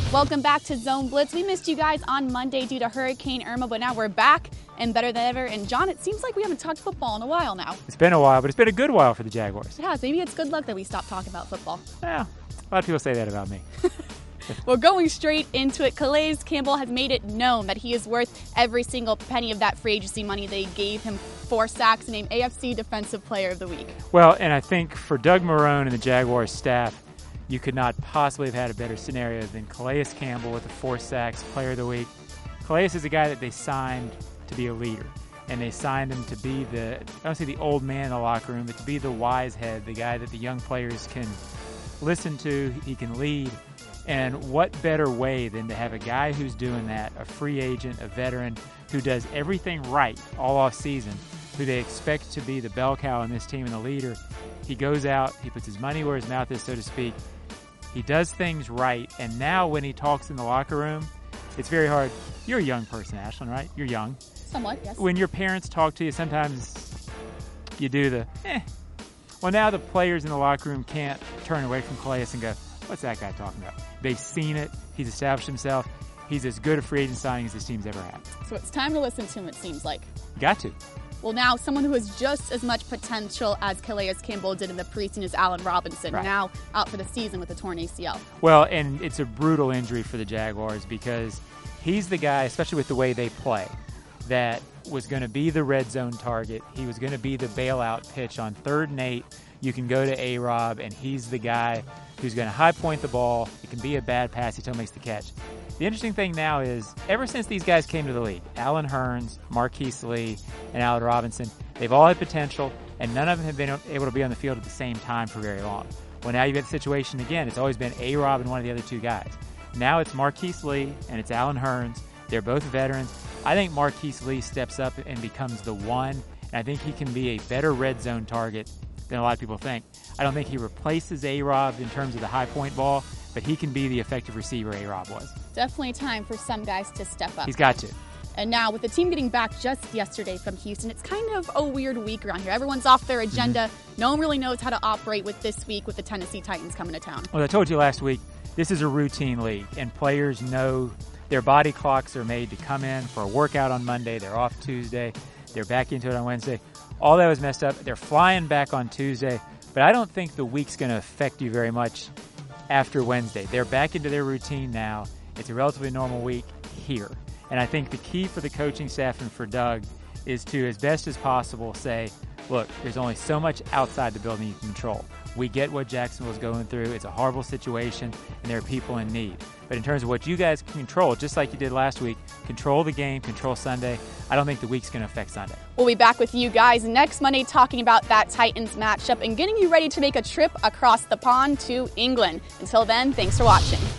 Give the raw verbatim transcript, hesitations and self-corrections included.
Welcome back to Zone Blitz. We missed you guys on Monday due to Hurricane Irma, but now we're back and better than ever. And John, it seems like we haven't talked football in a while now. It's been a while, but it's been a good while for the Jaguars. It has. Maybe it's good luck that we stopped talking about football. Yeah, a lot of people say that about me. Well, going straight into it, Calais Campbell has made it known that he is worth every single penny of that free agency money they gave him. Four sacks, named A F C Defensive Player of the Week. Well, and I think for Doug Marrone and the Jaguars staff, you could not possibly have had a better scenario than Calais Campbell with the four sacks, Player of the Week. Calais is a guy that they signed to be a leader, and they signed him to be the, I don't say the old man in the locker room, but to be the wise head, the guy that the young players can listen to, he can lead. And what better way than to have a guy who's doing that, a free agent, a veteran, who does everything right all off season, who they expect to be the bell cow in this team and the leader. He goes out, he puts his money where his mouth is, so to speak. He does things right, and now when he talks in the locker room, it's very hard. You're a young person, Ashlyn, right? You're young. Somewhat, yes. When your parents talk to you, sometimes you do the, eh. Well, now the players in the locker room can't turn away from Calais and go, what's that guy talking about? They've seen it. He's established himself. He's as good a free agent signing as this team's ever had. So it's time to listen to him, it seems like. Got to. Well, now someone who has just as much potential as Calais Campbell did in the preseason is Allen Robinson, right. Now out for the season with a torn A C L. Well, and it's a brutal injury for the Jaguars because he's the guy, especially with the way they play, that was going to be the red zone target. He was going to be the bailout pitch on third and eight. You can go to A-Rob, and he's the guy who's going to high point the ball. It can be a bad pass. He still makes the catch. The interesting thing now is, ever since these guys came to the league, Allen Hurns, Marquise Lee, and Allen Robinson, they've all had potential, and none of them have been able to be on the field at the same time for very long. Well, now you've got the situation again. It's always been A-Rob and one of the other two guys. Now it's Marquise Lee, and it's Allen Hurns. They're both veterans. I think Marquise Lee steps up and becomes the one, and I think he can be a better red zone target than a lot of people think. I don't think he replaces A-Rob in terms of the high point ball, but he can be the effective receiver A-Rob was. Definitely time for some guys to step up. He's got to. And now with the team getting back just yesterday from Houston, it's kind of a weird week around here. Everyone's off their agenda. Mm-hmm. No one really knows how to operate with this week with the Tennessee Titans coming to town. Well, I told you last week, this is a routine league, and players know their body clocks are made to come in for a workout on Monday. They're off Tuesday. They're back into it on Wednesday. All that was messed up. They're flying back on Tuesday, but I don't think the week's going to affect you very much after Wednesday. They're back into their routine now. It's a relatively normal week here. And I think the key for the coaching staff and for Doug is to, as best as possible, say, look, there's only so much outside the building you can control. We get what Jacksonville's going through. It's a horrible situation, and there are people in need. But in terms of what you guys can control, just like you did last week, control the game, control Sunday. I don't think the week's going to affect Sunday. We'll be back with you guys next Monday talking about that Titans matchup and getting you ready to make a trip across the pond to England. Until then, thanks for watching.